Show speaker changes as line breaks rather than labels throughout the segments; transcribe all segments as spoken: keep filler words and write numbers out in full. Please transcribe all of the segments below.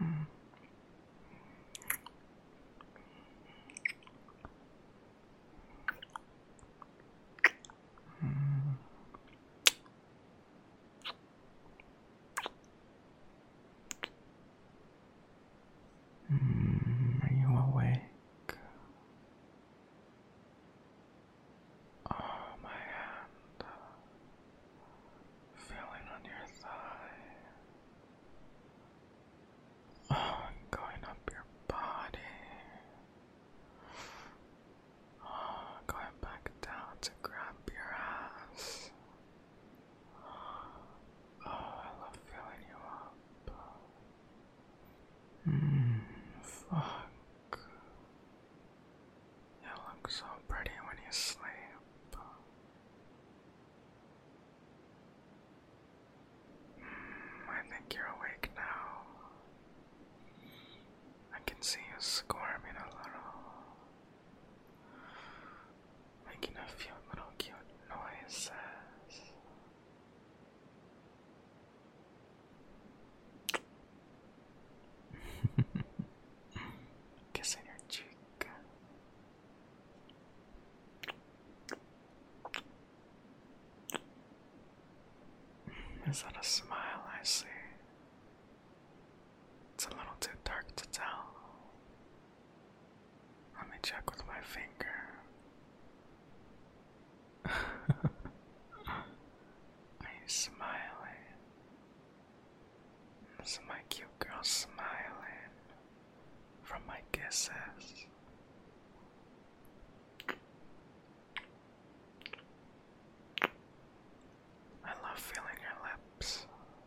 Mm, are you awake? Oh, my hand. Feeling on your thigh. Oh, going up your body. Oh, going back down to grab your ass. Oh, I love feeling you up. Mmm, fuck. You look so pretty when you sleep. Mm, I think you're awake now. I can see you squirming a little, making a few little cute noises. Kissing your cheek. Is that a smile I see? It's a little too dark to tell. Let me check with my finger. Are you smiling? This is my cute girl smiling from my kisses. I love feeling your lips.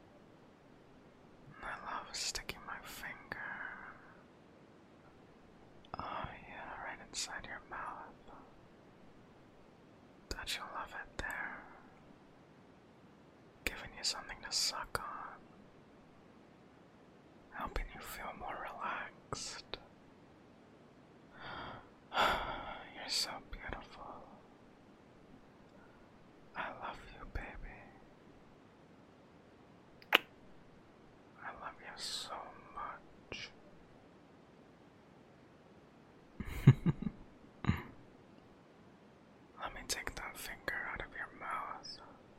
I love sticking my finger. Oh yeah, right inside your mouth. Don't you love it there? Giving you something to suck on. Helping you feel more relaxed. You're so beautiful. I love you, baby. I love you so much. Let me take that finger out of your mouth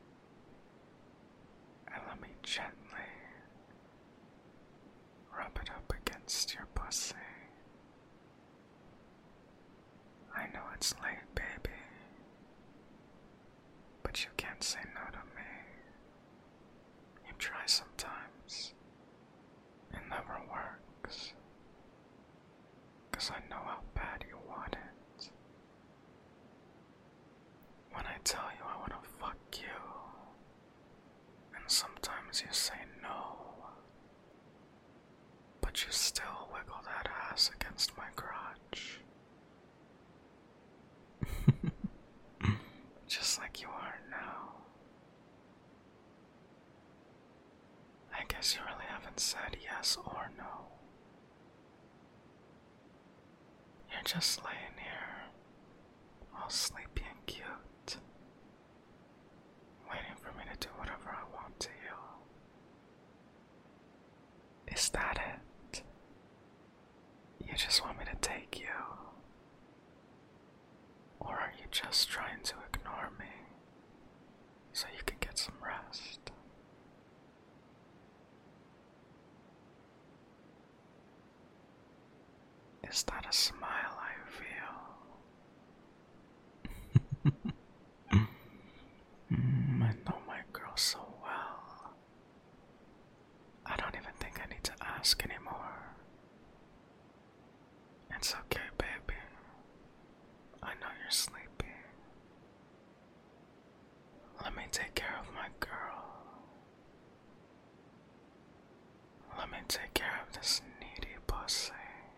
and let me gently rub it up against your pussy. I know it's late, baby, but you can't say no to me. You try sometimes. It never works. 'Cause I know how bad you want it. When I tell you I want to fuck you, and sometimes you say no, but you still wiggle that ass against my crotch. Just like you are now. I guess you really haven't said yes or no. You're just laying here, all sleepy and cute, waiting for me to do whatever I want to you. Is that it? You just want me to take you? Or are you just trying to ignore me so you can get some rest? Is that a smile I feel? mm, I know my girl so well. I don't even think I need to ask anymore. It's okay, baby. I know you're sleepy. Let me take care of my girl. Let me take care of this needy pussy.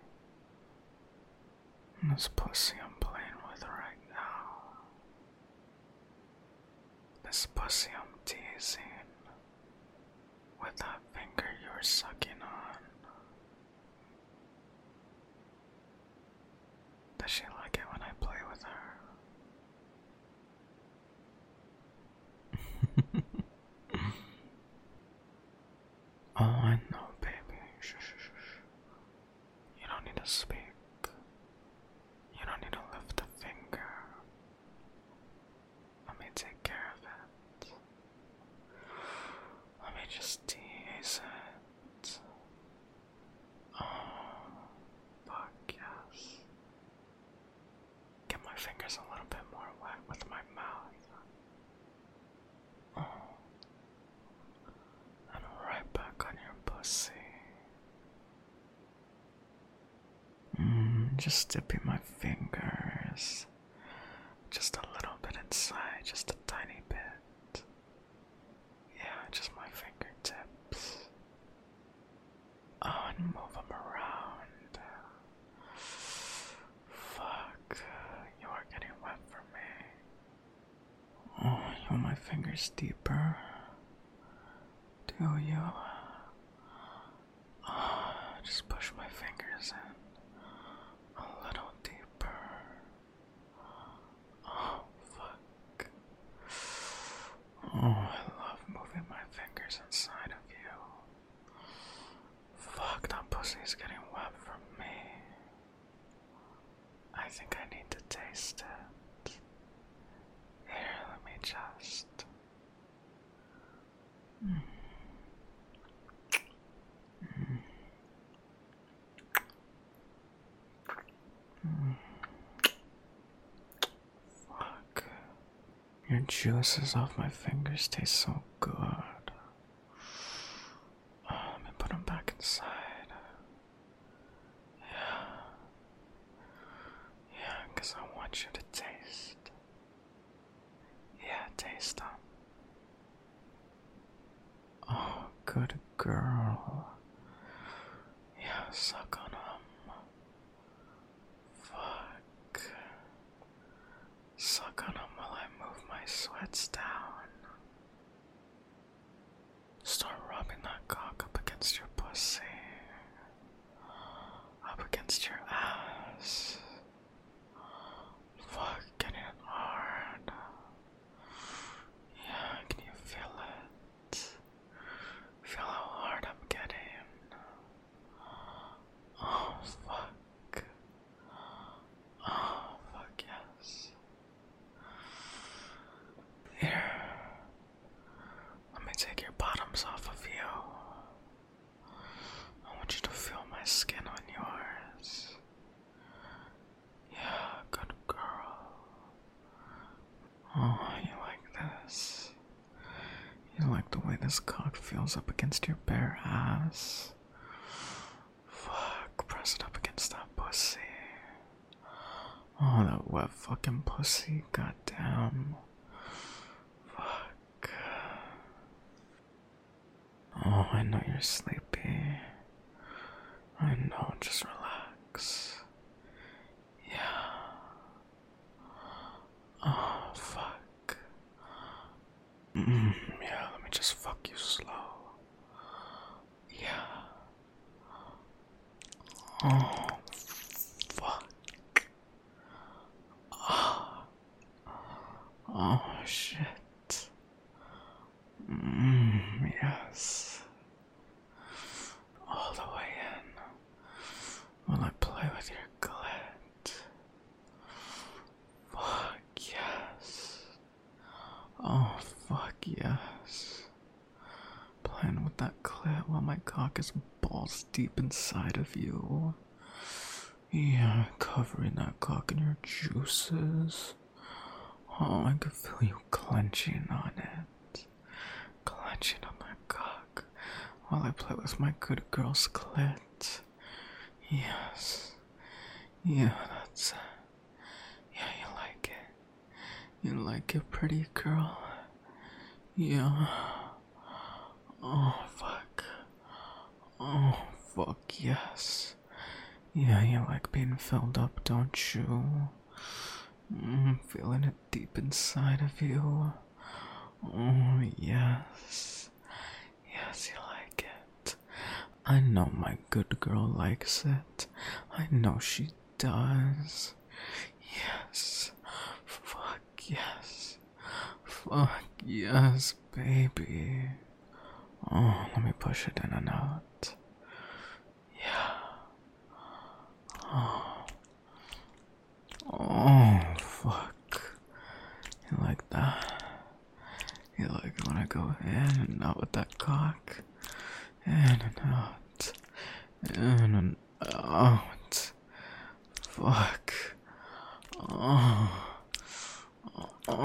This pussy I'm playing with right now. This pussy I'm teasing with that finger you're sucking on. Does she like it when I play with her? Oh, I know, baby. Shh, shh, shh. with my mouth. Oh. And right back on your pussy. Mm, just dipping my fingers. Just a little bit inside, just a tiny bit. Yeah, just my fingertips. Oh, and move them around. Fuck, you are getting wet for me. Oh, you want my fingers deeper? Do you? Oh, just push my fingers in a little deeper. Oh, fuck. Oh, I love moving my fingers inside of you. Fuck, that pussy's getting wet from me. I think I need to taste it. Here, let me just. Mm. Mm. Mm. Fuck. Your juices off my fingers taste so good. Oh, let me put them back inside. Yeah. Yeah, because I want you to taste. Yeah, taste them. Oh, good girl. Yeah, suck on them. Fuck. Suck on them while I move my sweats down. Start rubbing that cock up against your pussy. Up against your ass. Fuck, getting it hard. Yeah, can you feel it? Feel how hard I'm getting. Oh, fuck. Oh, fuck, yes. Here. Let me take your bottoms off of you. I want you to feel my skin on yours. Yeah, good girl. Oh, you like this? You like the way this cock feels up against your bare ass? Fuck, press it up against that pussy. Oh, that wet fucking pussy, goddamn. Fuck. Oh, I know you're sleepy. I know, just relax. Yeah. Oh, fuck. Mm, yeah, let me just fuck you slow. Yeah. Oh, fuck. Oh, oh shit. Mm, yes. All the way in. While I play with your clit. Fuck yes. Oh, fuck yes. Playing with that clit while my cock is balls deep inside of you. Yeah, covering that cock in your juices. Oh, I can feel you clenching on it. Clenching on my cock while I play with my good girl's clit. Yes. Yeah, that's it. Yeah, you like it. You like it, pretty girl. Yeah. Oh, fuck. Oh, fuck, yes. Yeah, you like being filled up, don't you? Mm, feeling it deep inside of you. Oh, yes. Yes, you like it. I know my good girl likes it. I know she does. Yes. Fuck yes. Fuck yes, baby. Oh, let me push it in and out. Yeah. Oh. Oh, fuck. You like that? You like it when I go in and out with that cock? In and out. In and out. Fuck. Oh. Oh.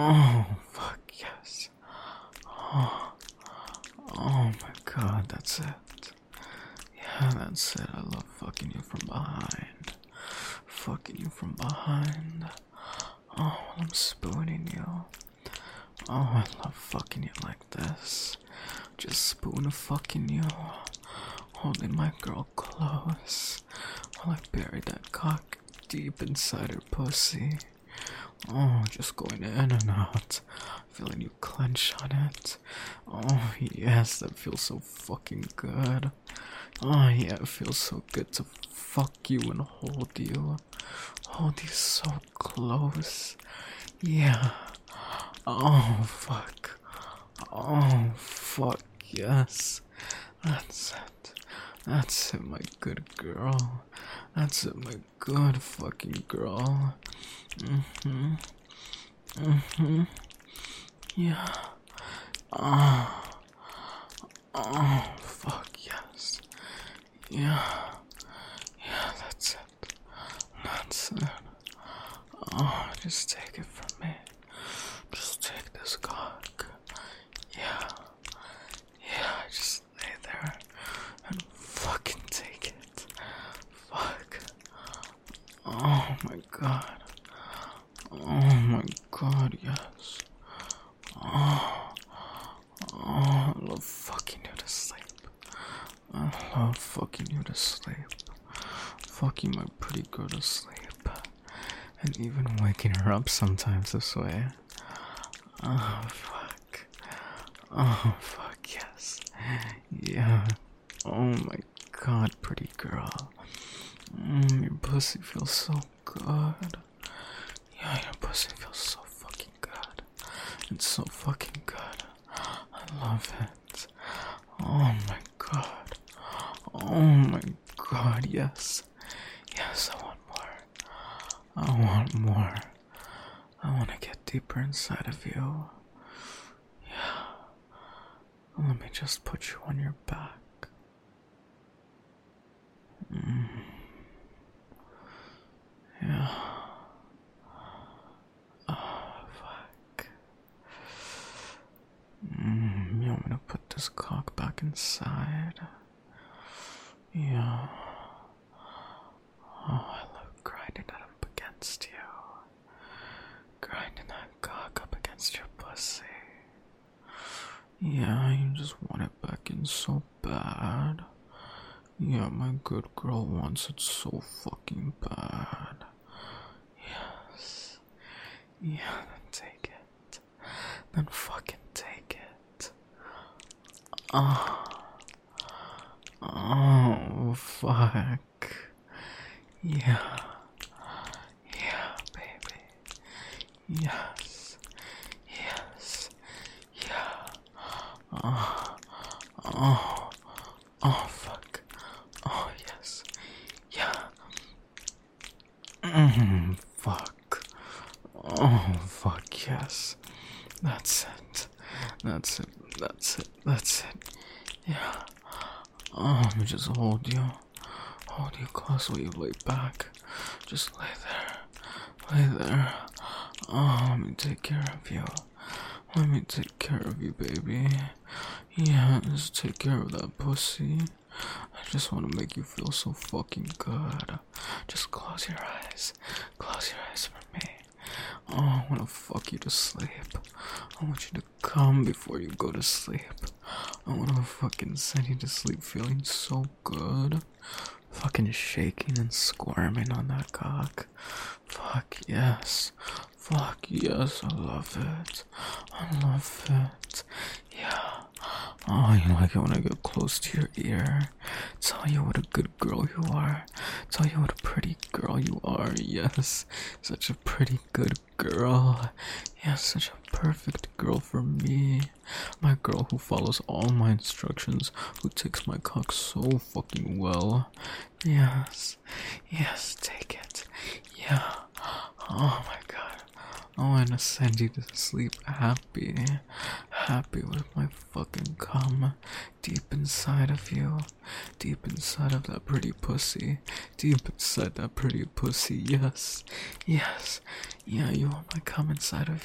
That's it. I love fucking you from behind. Fucking you from behind. Oh, I'm spooning you. Oh, I love fucking you like this. Just spoon fucking you. Holding my girl close. While I bury that cock deep inside her pussy. Oh, just going in and out. Feeling you clench on it. Oh, yes, that feels so fucking good. Oh, yeah, it feels so good to fuck you and hold you. Hold you so close. Yeah. Oh, fuck. Oh, fuck, yes. That's it. That's it, my good girl. That's it, my good fucking girl. Mm-hmm. Mm-hmm. Yeah. Oh. Oh, fuck, yes. Yeah. Yeah, that's it. That's it. Oh, just take it from me. Just take this cock. Yeah. Yeah, just lay there and fucking take it. Fuck. Oh my god. Oh my god, yes. Oh. Oh, I love fucking you to sleep. I love fucking you to sleep. Fucking my pretty girl to sleep. And even waking her up sometimes this way. Oh, fuck. Oh, fuck, yes. Yeah. Oh my god, pretty girl. Mm, your pussy feels so good. Yeah, your pussy feels so fucking good. It's so fucking good. I love it. Oh my god. Oh my god, yes. Yes, I want more. I want more. I want to get deeper inside of you. Yeah. Let me just put you on your back. Mm. Yeah. Oh, fuck. Mm, you want me to put this cock back inside? Yeah. Oh, I love grinding it up against you. Grinding that cock up against your pussy. Yeah, you just want it back in so bad. Yeah, my good girl wants it so fucking bad. Yes. Yeah, then take it. Then fucking take it. Oh. Oh, fuck. Yeah. Yeah, baby. Yes. Yes. Yeah. Oh. Oh. Oh, fuck. Oh, yes. Yeah. Mm, fuck. Oh, fuck, yes. That's it. That's it. That's it. That's it. Yeah. Oh, let me just hold you. Hold you close while you lay back. Just lay there. Lay there. Oh, let me take care of you. Let me take care of you, baby. Yeah, just take care of that pussy. I just want to make you feel so fucking good. Just close your eyes. Close your eyes for me. Oh, I want to fuck you to sleep. I want you to come before you go to sleep. I want to fucking send you to sleep feeling so good. Fucking shaking and squirming on that cock. Fuck yes. Fuck yes, I love it. I love it. Yeah. Oh, you like it when I get close to your ear. Tell you what a good girl you are. Tell you what a pretty girl you are. Yes. Such a pretty good girl. Yes, such a perfect girl for me. My girl who follows all my instructions, who takes my cock so fucking well. Yes. Yes, take it. Yeah. Oh my god. I want to send you to sleep happy. Happy with my fucking cum. Deep inside of you. Deep inside of that pretty pussy. Deep inside that pretty pussy. Yes. Yes. Yeah, you want my cum inside of you.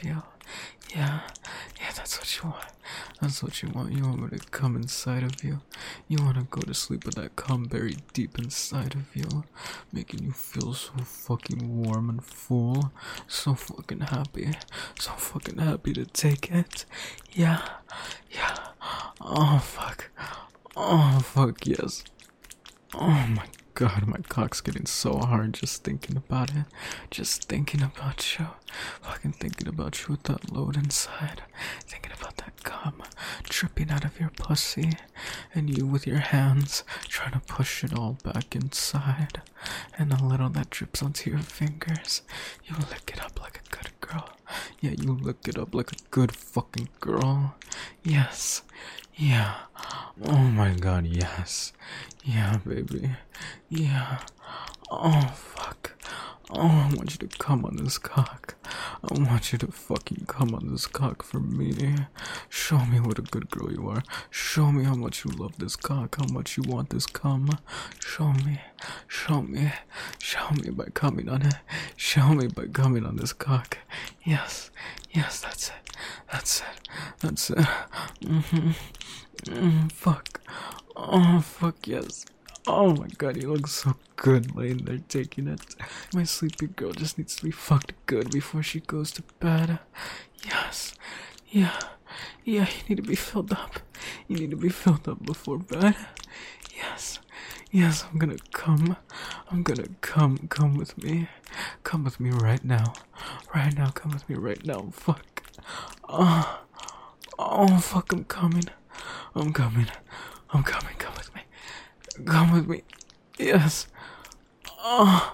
Yeah, yeah, that's what you want. That's what you want. You want me to come inside of you. You want to go to sleep with that cum buried deep inside of you, making you feel so fucking warm and full, so fucking happy, so fucking happy to take it. Yeah, yeah. Oh fuck. Oh fuck yes. Oh my god, my cock's getting so hard just thinking about it. Just thinking about you. Fucking thinking about you with that load inside. Thinking about that cum dripping out of your pussy. And you with your hands trying to push it all back inside. And a little that drips onto your fingers. You lick it up like a good girl. Yeah, you lick it up like a good fucking girl. Yes. Yeah. Oh my god, yes. Yeah, baby. Yeah. Oh, fuck. Oh, I want you to come on this cock. I want you to fucking come on this cock for me. Show me what a good girl you are. Show me how much you love this cock, how much you want this cum. Show me. Show me. Show me by coming on it. Show me by coming on this cock. Yes. Yes, that's it. That's it. That's it. Mm-hmm. Mm, fuck. Oh, fuck yes. Oh my god, you look so good laying there taking it. My sleepy girl just needs to be fucked good before she goes to bed. Yes. Yeah. Yeah, you need to be filled up. You need to be filled up before bed. Yes. Yes, I'm gonna come. I'm gonna come. Come with me. Come with me right now. Right now, come with me right now. Fuck. Oh. Oh, fuck, I'm coming. I'm coming. I'm coming. Come with me. Come with me. Yes. Oh.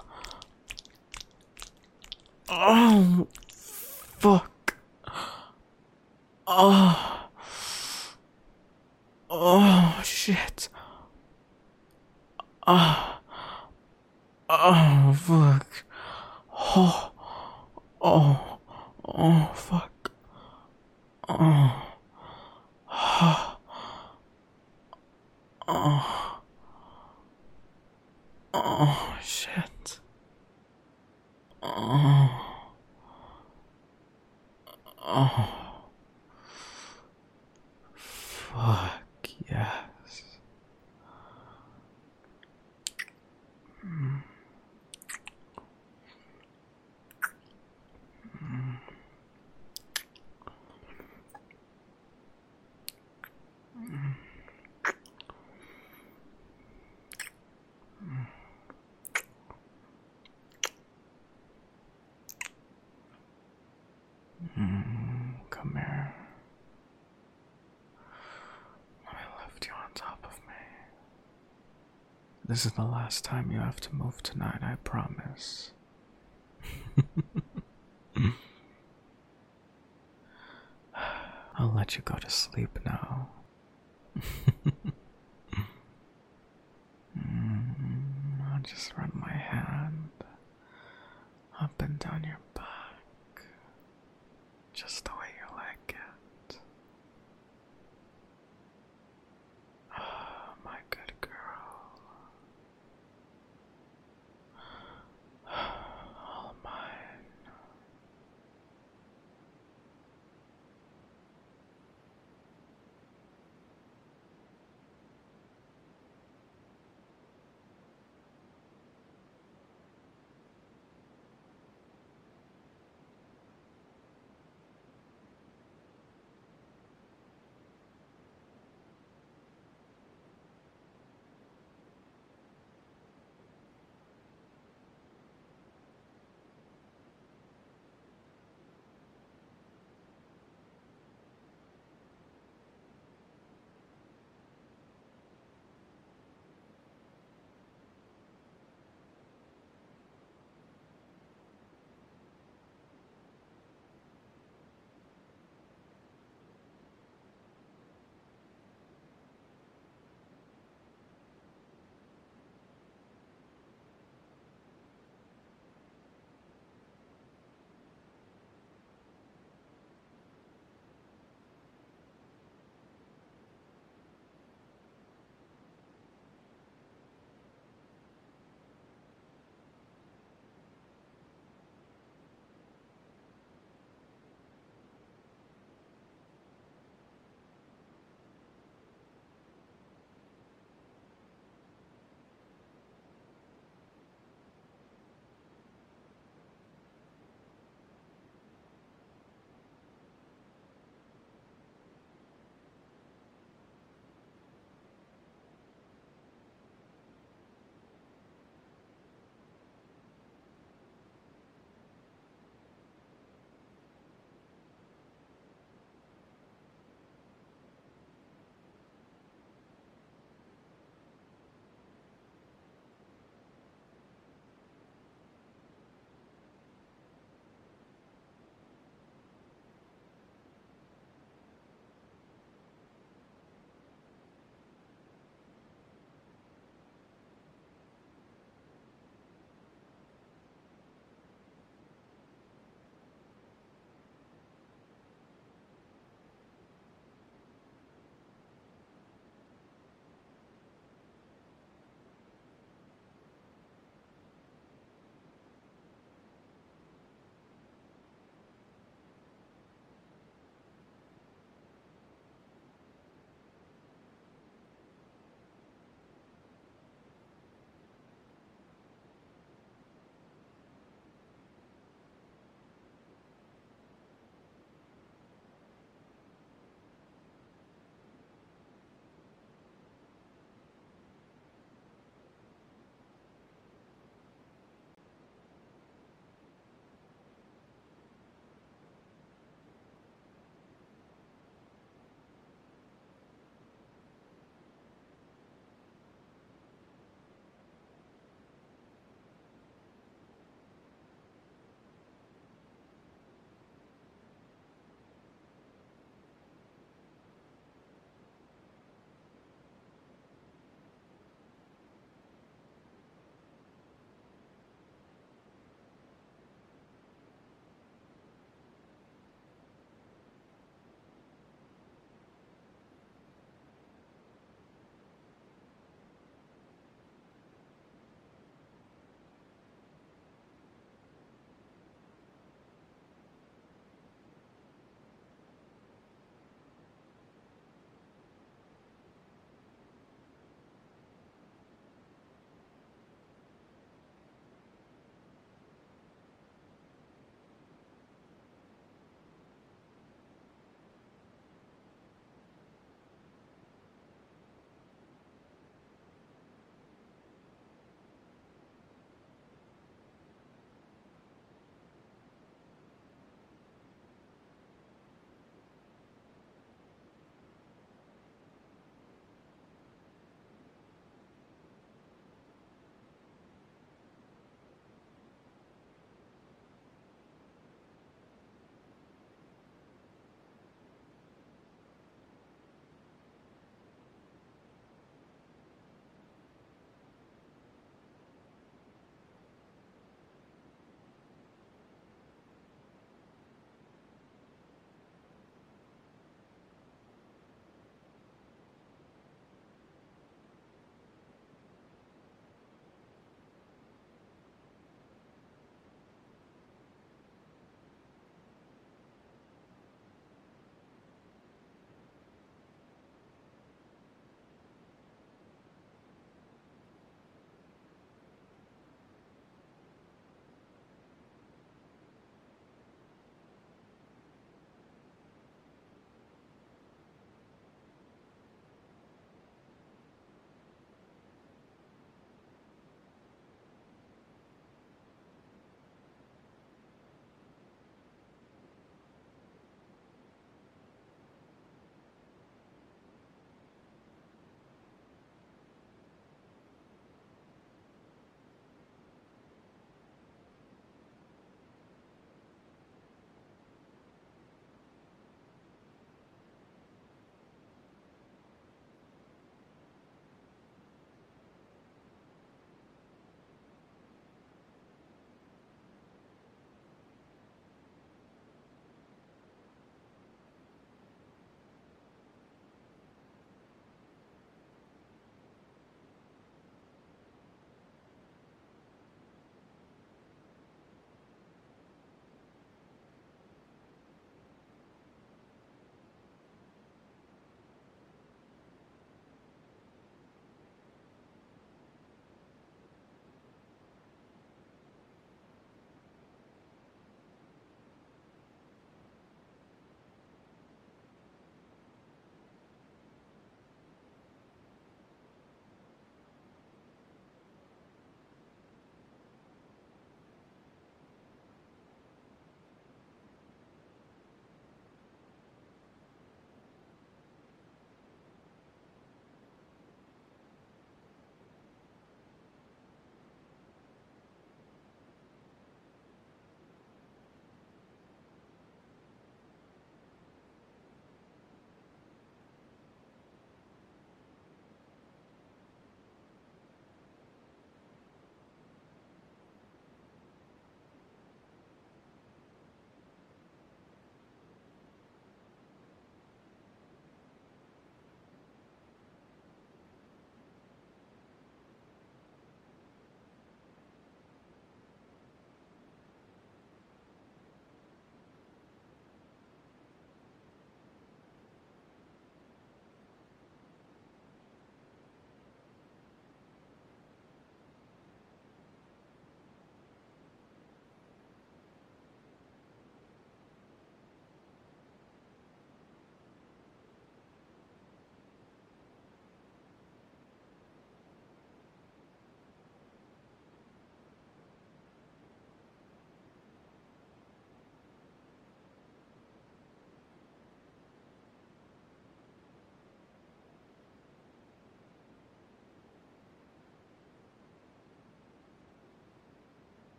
Oh. Fuck. Oh. Oh, shit. Oh. Oh, fuck. Oh. Oh. Oh, fuck. Oh. Oh. Oh. Oh, shit. Oh. Oh. Fuck, yes. Mm. Mm. Mm. Mm, come here. Let me lift you on top of me. This is the last time you have to move tonight, I promise. I'll let you go to sleep now. mm, I'll just run my hand up and down your